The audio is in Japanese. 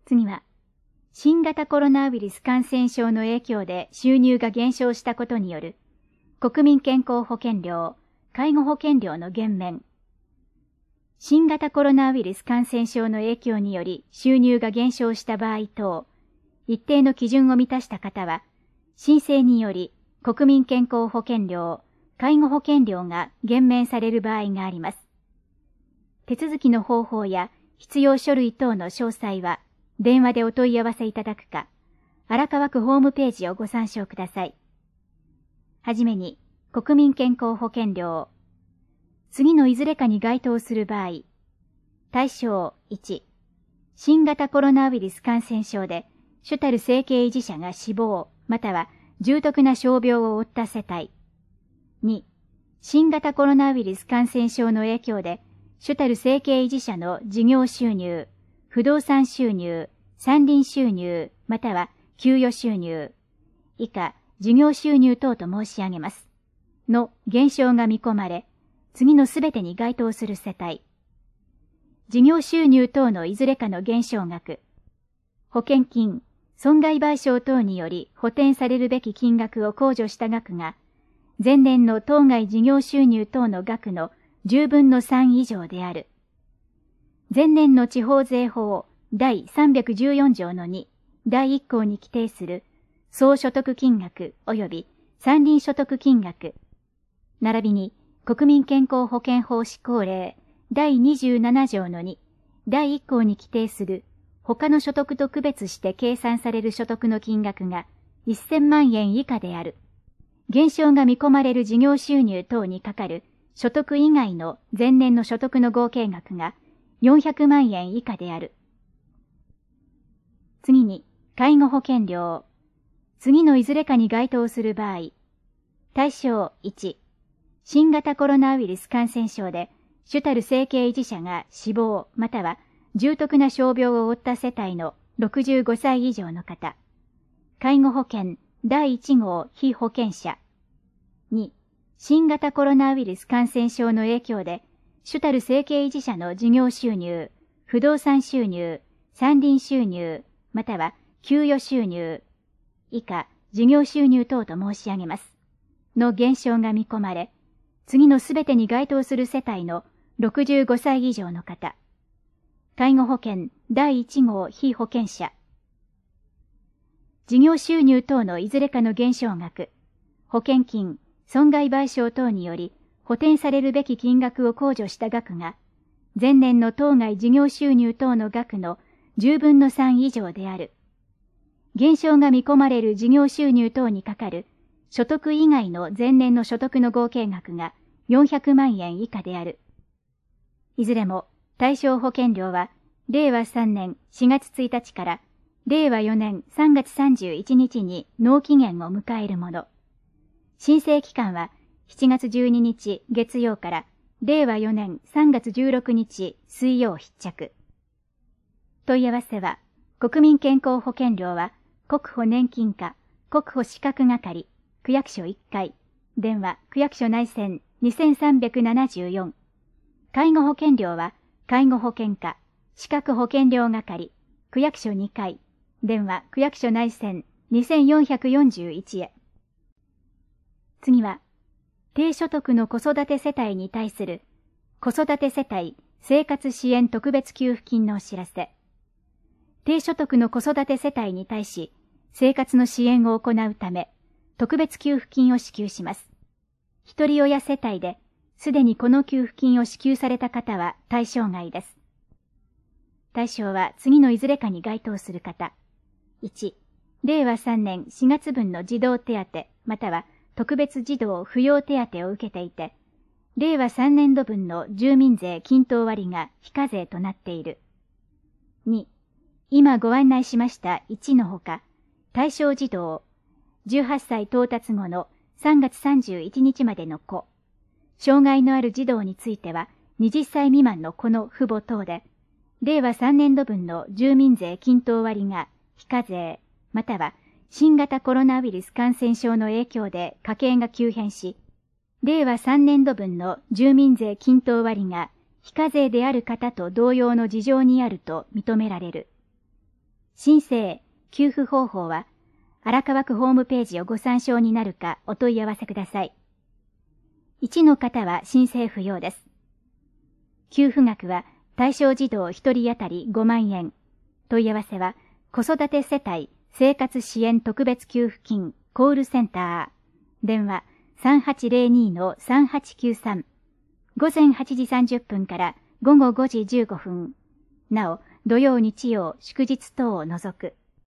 次は、新型コロナウイルス感染症の影響で収入が減少したことによる国民健康保険料、介護保険料の減免。新型コロナウイルス感染症の影響により収入が減少した場合等、一定の基準を満たした方は、申請により国民健康保険料、介護保険料が減免される場合があります。手続きの方法や必要書類等の詳細は、電話でお問い合わせいただくか、荒川区ホームページをご参照ください。はじめに、国民健康保険料。次のいずれかに該当する場合、対象1、新型コロナウイルス感染症で主たる生計維持者が死亡、または重篤な傷病を負った世帯。2、新型コロナウイルス感染症の影響で主たる生計維持者の事業収入、不動産収入、山林収入、または給与収入、以下、事業収入等と申し上げます。の減少が見込まれ、次のすべてに該当する世帯。事業収入等のいずれかの減少額。保険金、損害賠償等により補填されるべき金額を控除した額が、前年の当該事業収入等の額の10分の3以上である。前年の地方税法第314条の2、第1項に規定する総所得金額及び山林所得金額、並びに国民健康保険法施行令第27条の2、第1項に規定する他の所得と区別して計算される所得の金額が1000万円以下である。減少が見込まれる事業収入等にかかる所得以外の前年の所得の合計額が400万円以下である。次に、介護保険料。次のいずれかに該当する場合、対象1、新型コロナウイルス感染症で主たる生計維持者が死亡または重篤な傷病を負った世帯の65歳以上の方。介護保険第1号被保険者。2、新型コロナウイルス感染症の影響で主たる生計維持者の事業収入、不動産収入、山林収入、または給与収入、以下事業収入等と申し上げます。の減少が見込まれ、次のすべてに該当する世帯の65歳以上の方。介護保険第1号被保険者。事業収入等のいずれかの減少額、保険金、損害賠償等により、補填されるべき金額を控除した額が、前年の当該事業収入等の額の10分の3以上である。減少が見込まれる事業収入等にかかる所得以外の前年の所得の合計額が400万円以下である。いずれも対象保険料は、令和3年4月1日から令和4年3月31日に納期限を迎えるもの。申請期間は、7月12日月曜から令和4年3月16日水曜必着。問い合わせは、国民健康保険料は国保年金課、国保資格係、区役所1階、電話区役所内線2374。介護保険料は介護保険課、資格保険料係、区役所2階、電話区役所内線2441へ。次は、低所得の子育て世帯に対する子育て世帯生活支援特別給付金のお知らせ。低所得の子育て世帯に対し生活の支援を行うため特別給付金を支給します。一人親世帯ですでにこの給付金を支給された方は対象外です。対象は次のいずれかに該当する方。1、令和3年4月分の児童手当または特別児童扶養手当を受けていて、令和3年度分の住民税均等割が非課税となっている。2、今ご案内しました1のほか、対象児童、18歳到達後の3月31日までの子、障害のある児童については20歳未満の子の父母等で、令和3年度分の住民税均等割が非課税、または新型コロナウイルス感染症の影響で家計が急変し、令和3年度分の住民税均等割が非課税である方と同様の事情にあると認められる。 申請、給付方法は、荒川区ホームページをご参照になるかお問い合わせください。1の方は申請不要です。給付額は対象児童1人当たり5万円。問い合わせは、子育て世帯生活支援特別給付金コールセンター。電話 3802-3893。午前8時30分から午後5時15分。なお、土曜日曜祝日等を除く。